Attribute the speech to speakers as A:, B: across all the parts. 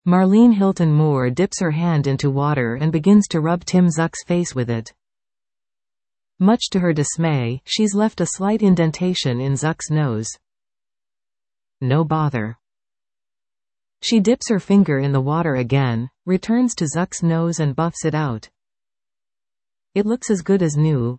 A: Marlene Hilton Moore dips her hand into water and begins to rub Tim Zuck's face with it. Much to her dismay, she's left a slight indentation in Zuck's nose. No bother. She dips her finger in the water again, returns to Zuck's nose and buffs it out. It looks as good as new.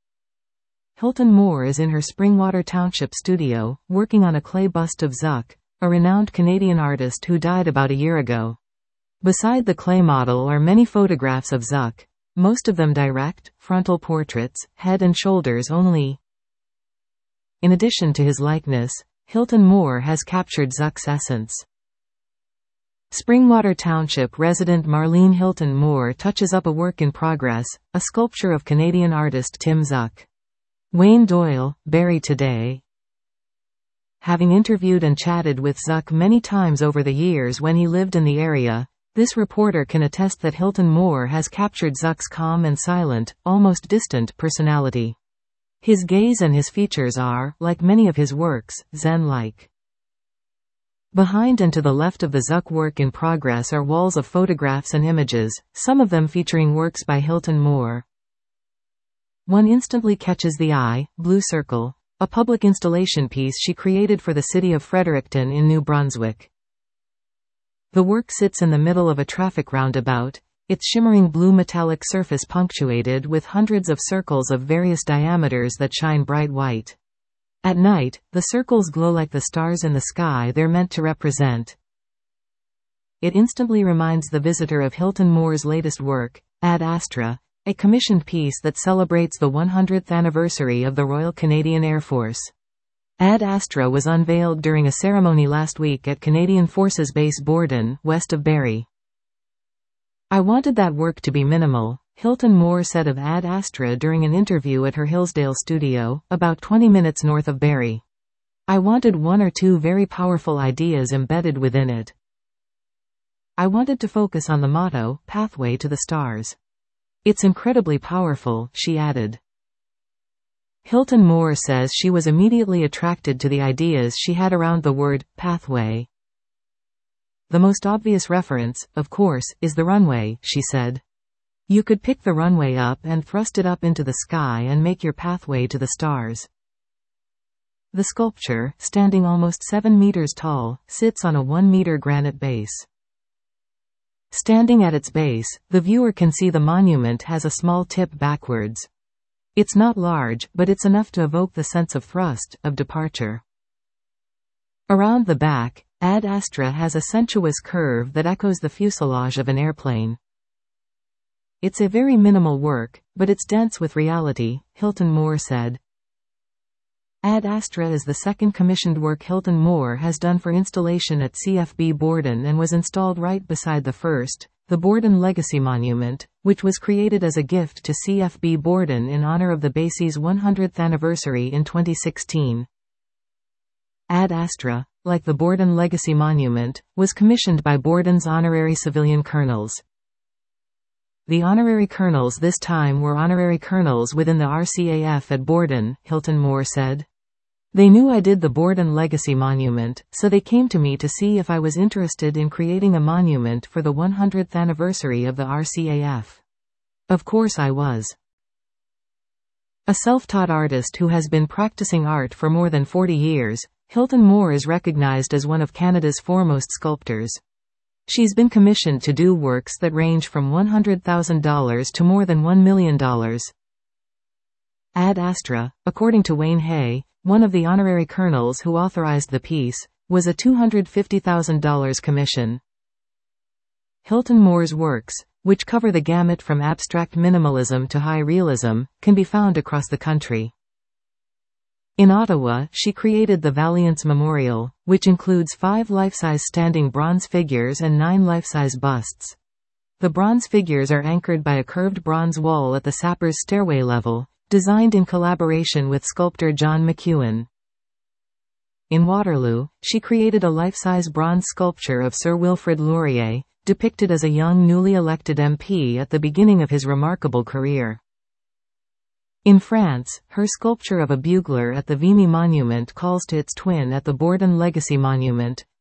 A: Hilton Moore is in her Springwater Township studio, working on a clay bust of Zuck, a renowned Canadian artist who died about a year ago. Beside the clay model are many photographs of Zuck, most of them direct, frontal portraits, head and shoulders only. In addition to his likeness, Hilton Moore has captured Zuck's essence. Springwater Township resident Marlene Hilton Moore touches up a work in progress, a sculpture of Canadian artist Tim Zuck. Wayne Doyle, Barrie Today. Having interviewed and chatted with Zuck many times over the years when he lived in the area, this reporter can attest that Hilton Moore has captured Zuck's calm and silent, almost distant personality. His gaze and his features are, like many of his works, Zen-like. Behind and to the left of the Zuck work in progress are walls of photographs and images, some of them featuring works by Hilton Moore. One instantly catches the eye, Blue Circle, a public installation piece she created for the city of Fredericton in New Brunswick. The work sits in the middle of a traffic roundabout, its shimmering blue metallic surface punctuated with hundreds of circles of various diameters that shine bright white. At night, the circles glow like the stars in the sky they're meant to represent. It instantly reminds the visitor of Hilton Moore's latest work, Ad Astra, a commissioned piece that celebrates the 100th anniversary of the Royal Canadian Air Force. Ad Astra was unveiled during a ceremony last week at Canadian Forces Base Borden, west of Barrie. I wanted that work to be minimal, Hilton Moore said of Ad Astra during an interview at her Hillsdale studio, about 20 minutes north of Barrie. I wanted one or two very powerful ideas embedded within it. I wanted to focus on the motto, Pathway to the Stars. It's incredibly powerful, she added. Hilton Moore says she was immediately attracted to the ideas she had around the word, pathway. The most obvious reference, of course, is the runway, she said. You could pick the runway up and thrust it up into the sky and make your pathway to the stars. The sculpture, standing almost 7 meters tall, sits on a 1-meter granite base. Standing at its base, the viewer can see the monument has a small tip backwards. It's not large, but it's enough to evoke the sense of thrust, of departure. Around the back, Ad Astra has a sensuous curve that echoes the fuselage of an airplane. It's a very minimal work, but it's dense with reality, Hilton Moore said. Ad Astra is the second commissioned work Hilton Moore has done for installation at CFB Borden and was installed right beside the first, the Borden Legacy Monument, which was created as a gift to CFB Borden in honor of the base's 100th anniversary in 2016. Ad Astra, like the Borden Legacy Monument, was commissioned by Borden's honorary civilian colonels. The honorary colonels this time were honorary colonels within the RCAF at Borden, Hilton Moore said. They knew I did the Borden Legacy Monument, so they came to me to see if I was interested in creating a monument for the 100th anniversary of the RCAF. Of course I was. A self-taught artist who has been practicing art for more than 40 years, Hilton Moore is recognized as one of Canada's foremost sculptors. She's been commissioned to do works that range from $100,000 to more than $1 million. Ad Astra, according to Wayne Hay, one of the honorary colonels who authorized the piece, was a $250,000 commission. Hilton Moore's works, which cover the gamut from abstract minimalism to high realism, can be found across the country. In Ottawa, she created the Valiance Memorial, which includes 5 life-size standing bronze figures and 9 life-size busts. The bronze figures are anchored by a curved bronze wall at the Sapper's stairway level, designed in collaboration with sculptor John McEwen. In Waterloo, she created a life-size bronze sculpture of Sir Wilfrid Laurier, depicted as a young newly elected MP at the beginning of his remarkable career. In France, her sculpture of a bugler at the Vimy Monument calls to its twin at the Borden Legacy Monument,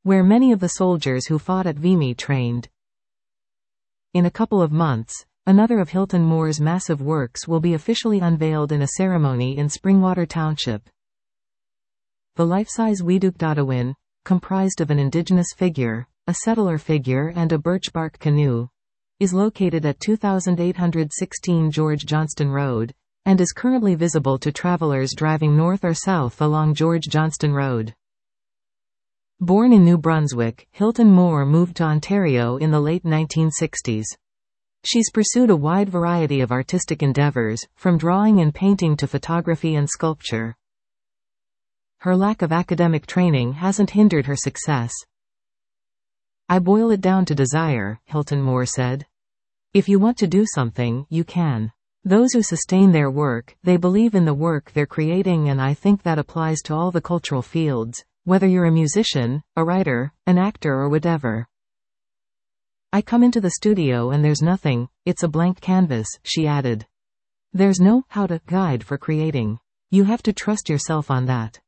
A: where many of the soldiers who fought at Vimy trained. In a couple of months, another of Hilton Moore's massive works will be officially unveiled in a ceremony in Springwater Township. The life-size Wheeduck Dotawin, comprised of an indigenous figure, a settler figure and a birch bark canoe, is located at 2816 George Johnston Road, and is currently visible to travelers driving north or south along George Johnston Road. Born in New Brunswick, Hilton Moore moved to Ontario in the late 1960s. She's pursued a wide variety of artistic endeavors, from drawing and painting to photography and sculpture. Her lack of academic training hasn't hindered her success. "I boil it down to desire," Hilton Moore said. "If you want to do something, you can. Those who sustain their work, they believe in the work they're creating, and I think that applies to all the cultural fields, whether you're a musician, a writer, an actor or whatever. I come into the studio and there's nothing, it's a blank canvas," she added. "There's no how-to guide for creating. You have to trust yourself on that."